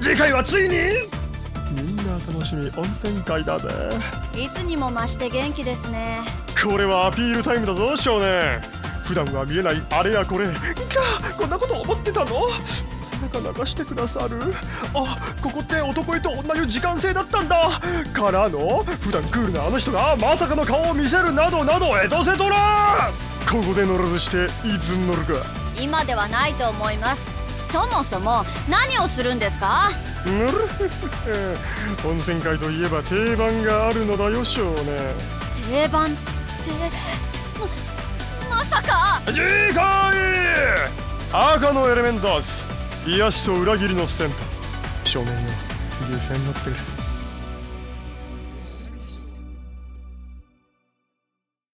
次回はついにみんな楽しみ温泉会だぜ。 いつにも増して元気ですね。 これはアピールタイムだぞ少年。普段は見えないあれやこれ。こんなこと思ってたの？背中流してくださる？あ、ここって男湯と女湯時間制だったんだ。からの普段クールなあの人がまさかの顔を見せるなどなどエトセトラ。ここで乗らずしていつ乗るか。 今ではないと思います。そもそも何をするんですか？ 温泉会といえば定番があるのだよ少年。 定番ってまさか。 次回赤のエレメンタス癒しと裏切りのセンター少年よ、犠牲になってる。